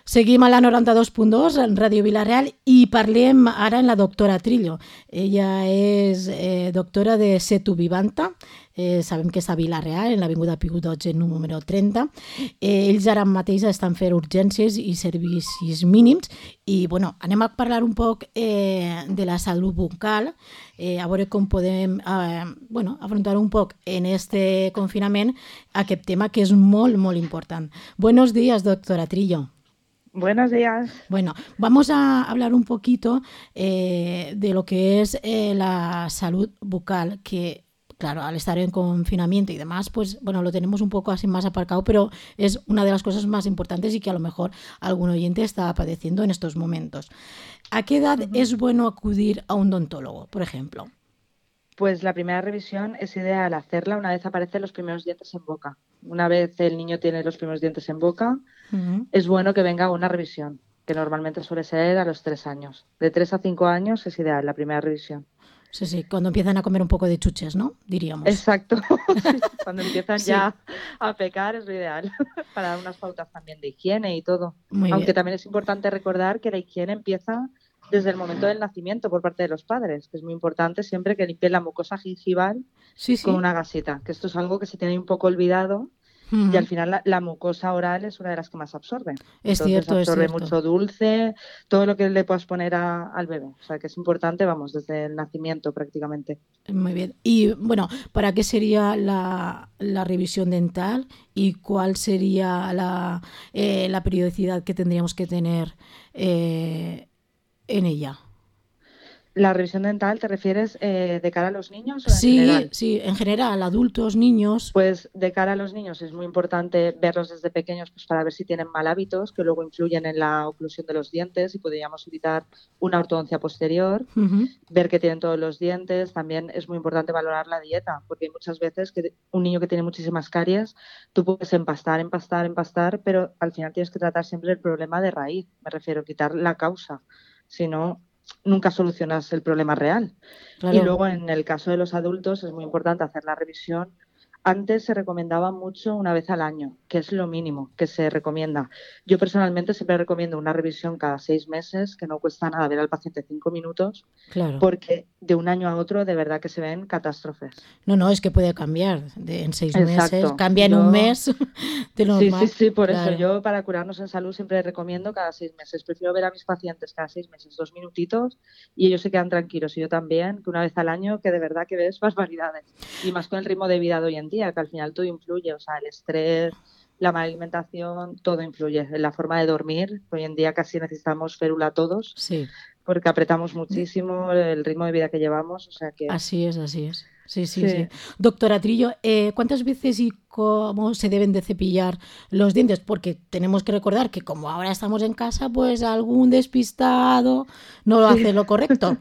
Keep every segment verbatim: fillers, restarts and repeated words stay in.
Seguim a la noranta-dos punt dos, en Ràdio Vila-real, i parlem ara amb la doctora Trillo. Ella és eh, doctora de Setu Vivanta, eh, sabem que és a Vila-real, en l'Avinguda Piu dotze, número trenta. Eh, ells ara mateix estan fent urgències i servicis mínims, i bueno, anem a parlar un poc eh, de la salut bucal, eh, a veure com podem eh, bueno, afrontar un poc en este confinament aquest tema que és molt, molt important. Buenos días, doctora Trillo. Buenos días. Bueno, vamos a hablar un poquito eh, de lo que es eh, la salud bucal, que claro, al estar en confinamiento y demás, pues bueno, lo tenemos un poco así más aparcado, pero es una de las cosas más importantes y que a lo mejor algún oyente está padeciendo en estos momentos. ¿A qué edad uh-huh. es bueno acudir a un odontólogo, por ejemplo? Pues la primera revisión es ideal hacerla una vez aparecen los primeros dientes en boca. Una vez el niño tiene los primeros dientes en boca, uh-huh. es bueno que venga una revisión, que normalmente suele ser a los tres años. De tres a cinco años es ideal la primera revisión. Sí, sí, cuando empiezan a comer un poco de chuches, ¿no? Diríamos. Exacto, sí, cuando empiezan sí. ya a pecar es lo ideal, para dar unas pautas también de higiene y todo. Muy Aunque bien. También es importante recordar que la higiene empieza desde el momento del nacimiento por parte de los padres, que es muy importante siempre que limpien la mucosa gingival sí, sí. con una gasita, que esto es algo que se tiene un poco olvidado. Uh-huh. Y al final la, la mucosa oral es una de las que más absorbe. Es Entonces cierto, absorbe es cierto. mucho dulce, todo lo que le puedas poner a, al bebé. O sea que es importante, vamos, desde el nacimiento prácticamente. Muy bien. Y bueno, ¿para qué sería la, la revisión dental y cuál sería la, eh, la periodicidad que tendríamos que tener eh, en ella? ¿La revisión dental te refieres eh, de cara a los niños o sí, en general? Sí, en general, adultos, niños. Pues de cara a los niños es muy importante verlos desde pequeños pues para ver si tienen mal hábitos que luego influyen en la oclusión de los dientes y podríamos evitar una ortodoncia posterior. Uh-huh. Ver que tienen todos los dientes. También es muy importante valorar la dieta, porque hay muchas veces que un niño que tiene muchísimas caries, tú puedes empastar, empastar, empastar, pero al final tienes que tratar siempre el problema de raíz. Me refiero a quitar la causa. Si no, nunca solucionas el problema real. Claro. Y luego en el caso de los adultos es muy importante hacer la revisión. Antes se recomendaba mucho una vez al año, que es lo mínimo que se recomienda. Yo personalmente siempre recomiendo una revisión cada seis meses, que no cuesta nada ver al paciente cinco minutos, claro. porque de un año a otro de verdad que se ven catástrofes. No, no, es que puede cambiar de, en seis Exacto. meses, cambia en yo... un mes de normal. Sí, sí, sí, por claro. eso yo para curarnos en salud siempre recomiendo cada seis meses. Prefiero ver a mis pacientes cada seis meses, dos minutitos, y ellos se quedan tranquilos, y yo también, que una vez al año, que de verdad que ves barbaridades. Y más con el ritmo de vida de hoy en día, que al final todo influye, o sea, el estrés, la mala alimentación, todo influye. En la forma de dormir, hoy en día casi necesitamos férula todos, sí. porque apretamos muchísimo el ritmo de vida que llevamos, o sea que... Así es, así es. Sí, sí, sí. sí. Doctora Trillo, eh, ¿cuántas veces y cómo se deben de cepillar los dientes? Porque tenemos que recordar que como ahora estamos en casa, pues algún despistado no lo sí. hace lo correcto.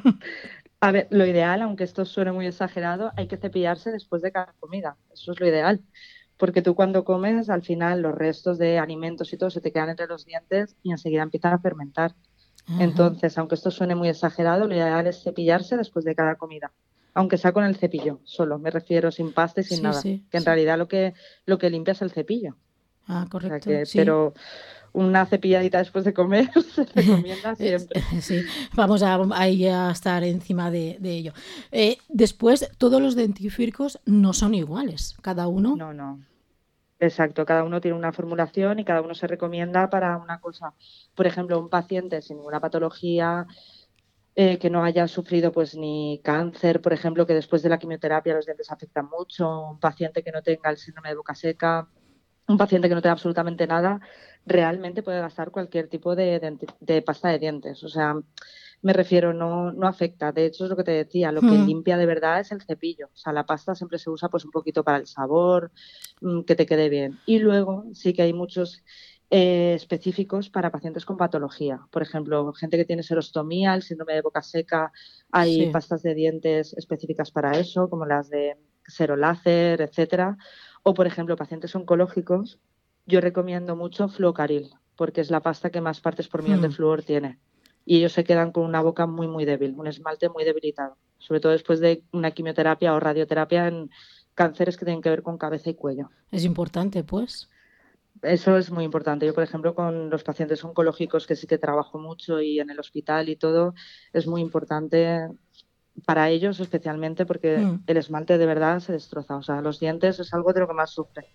A ver, lo ideal, aunque esto suene muy exagerado, hay que cepillarse después de cada comida. Eso es lo ideal. Porque tú cuando comes, al final los restos de alimentos y todo se te quedan entre los dientes y enseguida empiezan a fermentar. Ajá. Entonces, aunque esto suene muy exagerado, lo ideal es cepillarse después de cada comida. Aunque sea con el cepillo, solo, me refiero, sin pasta y sin sí, nada. Sí, que en sí. realidad lo que lo que limpia es el cepillo. Ah, correcto. O sea que, sí. Pero una cepilladita después de comer se recomienda siempre. Sí, vamos a, a, a estar encima de, de ello. Eh, después, todos los dentífricos no son iguales, cada uno. No, no. Exacto, cada uno tiene una formulación y cada uno se recomienda para una cosa. Por ejemplo, un paciente sin ninguna patología, eh, que no haya sufrido pues ni cáncer, por ejemplo, que después de la quimioterapia los dientes afectan mucho, un paciente que no tenga el síndrome de boca seca, un paciente que no tenga absolutamente nada, realmente puede gastar cualquier tipo de, de, de pasta de dientes. O sea, me refiero, no, no afecta. De hecho, es lo que te decía, lo que mm. limpia de verdad es el cepillo. O sea, la pasta siempre se usa pues un poquito para el sabor, mmm, que te quede bien. Y luego sí que hay muchos eh, específicos para pacientes con patología. Por ejemplo, gente que tiene serostomía, el síndrome de boca seca, hay sí. pastas de dientes específicas para eso, como las de Seroláser, etcétera. O, por ejemplo, pacientes oncológicos, yo recomiendo mucho Fluocaril, porque es la pasta que más partes por millón mm. de flúor tiene. Y ellos se quedan con una boca muy, muy débil, un esmalte muy debilitado, sobre todo después de una quimioterapia o radioterapia en cánceres que tienen que ver con cabeza y cuello. Es importante, pues. eso es muy importante. Yo, por ejemplo, con los pacientes oncológicos, que sí que trabajo mucho y en el hospital y todo, es muy importante para ellos especialmente porque Mm. el esmalte de verdad se destroza. O sea, los dientes es algo de lo que más sufre.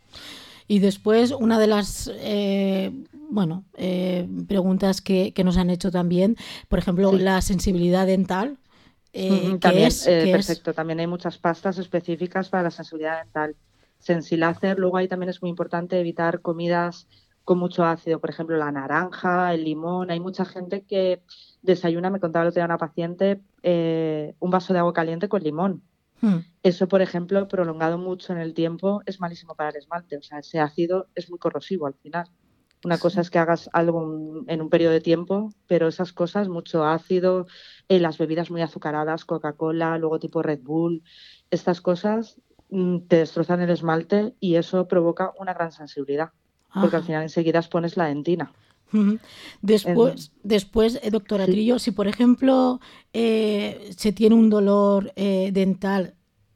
Y después, una de las eh, bueno, eh, preguntas que, que nos han hecho también, por ejemplo, Sí. la sensibilidad dental, eh, Ujú, ¿qué también, es? eh, ¿Qué es? perfecto. También hay muchas pastas específicas para la sensibilidad dental. Sensilácer, luego ahí también es muy importante evitar comidas con mucho ácido, por ejemplo, la naranja, el limón. Hay mucha gente que desayuna, me contaba el otro día una paciente, eh, un vaso de agua caliente con limón. Mm. Eso, por ejemplo, prolongado mucho en el tiempo, es malísimo para el esmalte. O sea, ese ácido es muy corrosivo al final. Una cosa es que hagas algo en un periodo de tiempo, pero esas cosas, mucho ácido, eh, las bebidas muy azucaradas, Coca-Cola, luego tipo Red Bull, estas cosas mm, te destrozan el esmalte y eso provoca una gran sensibilidad, porque al Ajá. final enseguida expones la dentina. Ujú. En- Después, después eh, doctora sí, Trillo, si por ejemplo eh, se tiene un dolor eh, dental,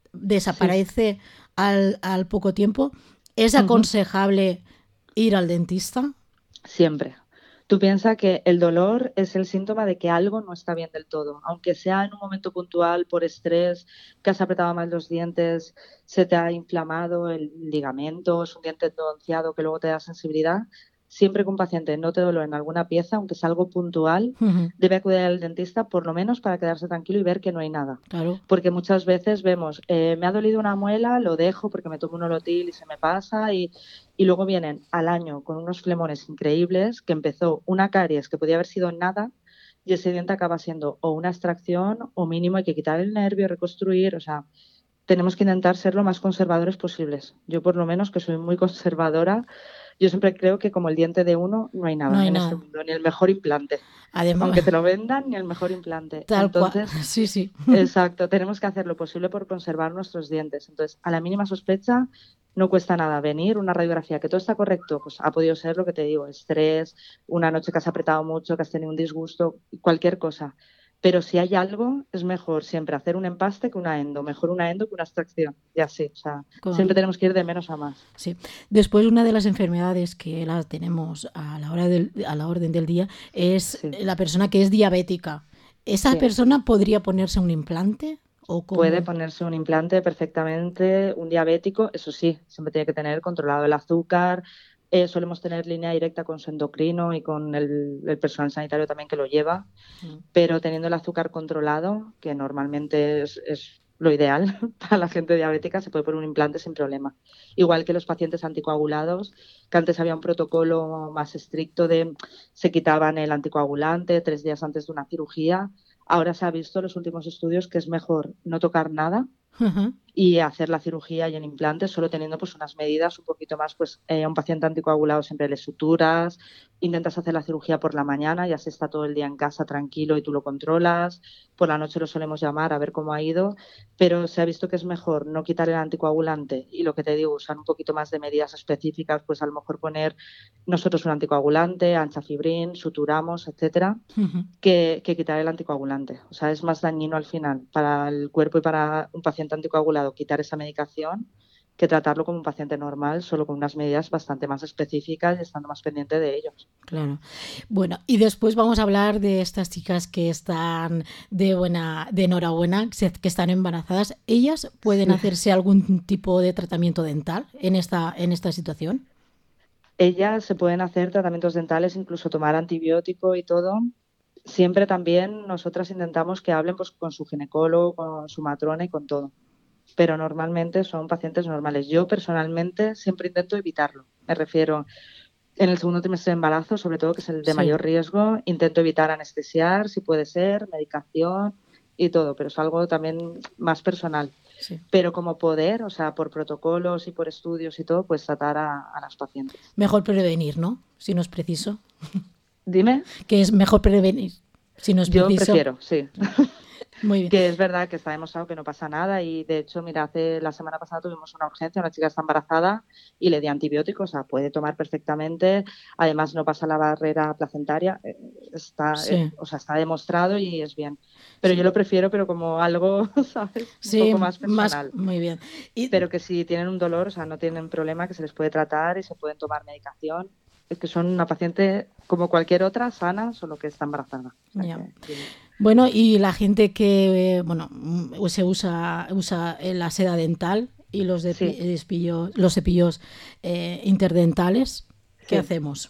sí. desaparece al, al poco tiempo, ¿es Ujú. aconsejable ir al dentista? Siempre. Tú piensas que el dolor es el síntoma de que algo no está bien del todo, aunque sea en un momento puntual por estrés, que has apretado mal los dientes, se te ha inflamado el ligamento, es un diente endodonciado que luego te da sensibilidad. Siempre que un paciente note dolor en alguna pieza, aunque sea algo puntual, Ujú. debe acudir al dentista por lo menos para quedarse tranquilo y ver que no hay nada. Claro. Porque muchas veces vemos, eh, me ha dolido una muela, lo dejo porque me tomo un Olotil y se me pasa y y luego vienen al año con unos flemones increíbles, que empezó una caries que podía haber sido nada, y ese diente acaba siendo o una extracción o mínimo hay que quitar el nervio, reconstruir, o sea, tenemos que intentar ser lo más conservadores posibles. Yo por lo menos, que soy muy conservadora, yo siempre creo que como el diente de uno no hay No nada hay en este nada. mundo, ni el mejor implante. Además, Aunque te lo vendan, ni el mejor implante. tal cual. Entonces, Sí, sí. exacto, tenemos que hacer lo posible por conservar nuestros dientes. Entonces, a la mínima sospecha, no cuesta nada venir, una radiografía que todo está correcto, pues ha podido ser lo que te digo, estrés, una noche que has apretado mucho, que has tenido un disgusto, cualquier cosa. Pero si hay algo, es mejor siempre hacer un empaste que una endo, mejor una endo que una extracción, y así, o sea, siempre Correcto. tenemos que ir de menos a más. Sí. Después, una de las enfermedades que las tenemos a la hora del, a la orden del día es Sí, la persona que es diabética. ¿Esa sí. persona podría ponerse un implante? ¿O Puede cómo? ponerse un implante perfectamente, un diabético, eso sí, siempre tiene que tener controlado el azúcar. Eh, solemos tener línea directa con su endocrino y con el, el personal sanitario también que lo lleva, pero teniendo el azúcar controlado, que normalmente es, es lo ideal para la gente diabética, se puede poner un implante sin problema. Igual que los pacientes anticoagulados, que antes había un protocolo más estricto de se quitaban el anticoagulante tres días antes de una cirugía. Ahora se ha visto en los últimos estudios que es mejor no tocar nada Ujú. y hacer la cirugía y el implante solo teniendo pues unas medidas un poquito más, pues eh, a un paciente anticoagulado siempre le suturas, intentas hacer la cirugía por la mañana y así está todo el día en casa tranquilo y tú lo controlas, por la noche lo solemos llamar a ver cómo ha ido, pero se ha visto que es mejor no quitar el anticoagulante y lo que te digo, usar un poquito más de medidas específicas, pues a lo mejor poner nosotros un anticoagulante, anchafibrin, suturamos, etcétera, Ujú. que, que quitar el anticoagulante. O sea, es más dañino al final para el cuerpo y para un paciente anticoagulado quitar esa medicación que tratarlo como un paciente normal, solo con unas medidas bastante más específicas y estando más pendiente de ellos. Claro. Bueno, y después vamos a hablar de estas chicas que están de buena, de enhorabuena, que están embarazadas. ¿Ellas pueden Sí. hacerse algún tipo de tratamiento dental en esta, en esta situación? Ellas se pueden hacer tratamientos dentales, incluso tomar antibiótico y todo. Siempre también nosotras intentamos que hablen pues, con su ginecólogo, con su matrona y con todo. Pero normalmente son pacientes normales. Yo personalmente siempre intento evitarlo. Me refiero, en el segundo trimestre de embarazo, sobre todo, que es el de Sí, mayor riesgo, intento evitar anestesiar, si puede ser, medicación y todo, pero es algo también más personal. sí. Pero como poder, o sea, por protocolos y por estudios y todo, pues tratar a, a las pacientes. Mejor prevenir, ¿no? Si no es preciso. Dime, Que es mejor prevenir si no es yo preciso. prefiero, sí. Muy bien. Que es verdad que está demostrado que no pasa nada y de hecho, mira, hace la semana pasada tuvimos una urgencia, una chica está embarazada y le di antibióticos, o sea, puede tomar perfectamente, además no pasa la barrera placentaria, eh, está, Sí. eh, o sea, está demostrado y es bien. Pero yo lo prefiero, pero como algo, ¿sabes? Un Sí, poco más personal. muy bien. Y, Pero que si tienen un dolor, o sea, no tienen problema, que se les puede tratar y se pueden tomar medicación. Es que son una paciente como cualquier otra, sana, solo que está embarazada. O sea, ya. que, que- Bueno, y la gente que, eh, bueno, mm, se usa, usa eh, la seda dental y los, de, sí, los cepillos eh, interdentales, ¿qué sí. hacemos?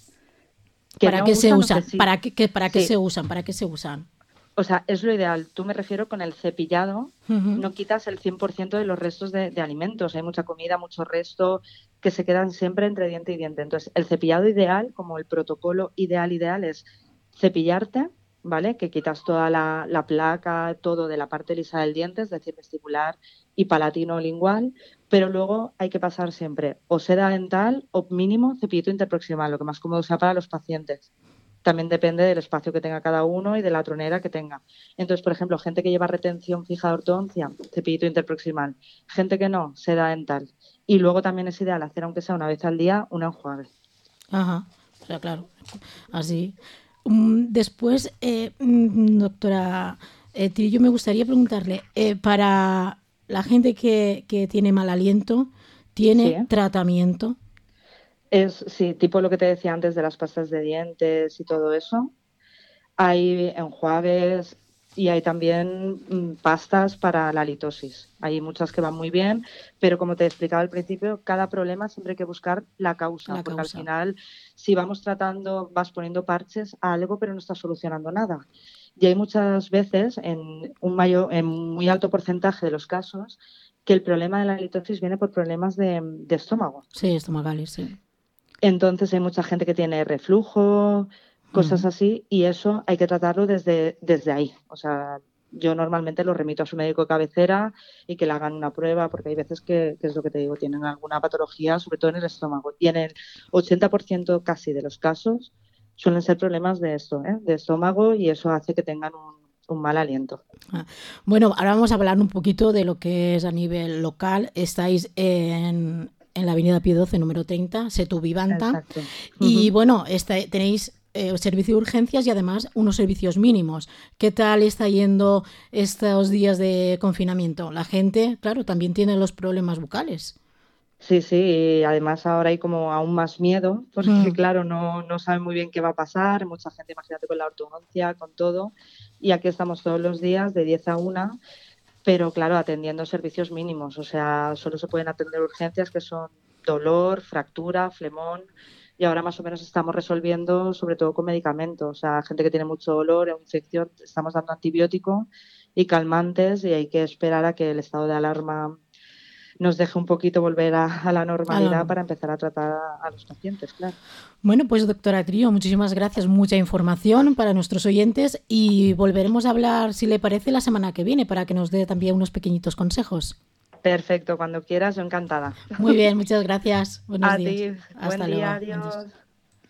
Que ¿Para no qué se usan o que usan? sí. ¿Para qué, qué- para qué Sí, se usan? ¿Para qué se usan? o sea, es lo ideal. Tú me refiero con el cepillado, Ujú. no quitas el cien por ciento de los restos de, de alimentos. Hay mucha comida, mucho resto que se quedan siempre entre diente y diente. Entonces, el cepillado ideal, como el protocolo ideal, ideal es cepillarte, ¿vale? Que quitas toda la, la placa, todo de la parte lisa del diente, es decir, vestibular y palatino lingual, pero luego hay que pasar siempre o seda dental o mínimo cepillito interproximal, lo que más cómodo sea para los pacientes. También depende del espacio que tenga cada uno y de la tronera que tenga. Entonces, por ejemplo, gente que lleva retención fija de ortodoncia, cepillito interproximal. Gente que no, seda dental. Y luego también es ideal hacer, aunque sea una vez al día, un enjuague. Ajá, o sea, claro, así. Mm, Después, eh, mm, doctora eh, Trillo, me gustaría preguntarle, eh, para la gente que, que tiene mal aliento, Sí, ¿tiene ¿eh? tratamiento? Es, sí, tipo lo que te decía antes de las pastas de dientes y todo eso. Hay enjuagues y hay también mm, pastas para la litosis. Hay muchas que van muy bien, pero como te explicaba al principio, cada problema siempre hay que buscar la causa, La porque al causa. final, si vamos tratando, vas poniendo parches a algo, pero no estás solucionando nada. Y hay muchas veces, en un mayor, en muy alto porcentaje de los casos, que el problema de la litosis viene por problemas de, de estómago. Sí, estomacales, sí. Entonces hay mucha gente que tiene reflujo, cosas Ujú. así, y eso hay que tratarlo desde, desde ahí. O sea, yo normalmente lo remito a su médico de cabecera y que le hagan una prueba, porque hay veces que, que es lo que te digo, tienen alguna patología, sobre todo en el estómago. Y en el ochenta por ciento casi de los casos suelen ser problemas de esto, ¿eh? De estómago, y eso hace que tengan un, un mal aliento. Ah, Bueno, ahora vamos a hablar un poquito de lo que es a nivel local. Estáis en, en la avenida Pío doce, número treinta, Setubivanta. Exacto. Y Ujú. bueno, está, tenéis eh, servicio de urgencias y además unos servicios mínimos. ¿Qué tal está yendo estos días de confinamiento? La gente, claro, también tiene los problemas bucales. Sí, sí, y además ahora hay como aún más miedo, porque Mm, claro, no, no saben muy bien qué va a pasar, mucha gente, imagínate, con la ortodoncia, con todo, y aquí estamos todos los días de diez a una, pero claro, atendiendo servicios mínimos, o sea, solo se pueden atender urgencias que son dolor, fractura, flemón, y ahora más o menos estamos resolviendo sobre todo con medicamentos, o sea, gente que tiene mucho dolor o infección, estamos dando antibiótico y calmantes, y hay que esperar a que el estado de alarma nos deje un poquito volver a, a la a la normalidad norma. para empezar a tratar a, a los pacientes, claro. Bueno, pues doctora Trío, muchísimas gracias, mucha información para nuestros oyentes y volveremos a hablar, si le parece, la semana que viene para que nos dé también unos pequeñitos consejos. Perfecto, cuando quieras, yo encantada. Muy bien, muchas gracias. Buenos A días. ti, buen Hasta día, luego. Adiós. adiós.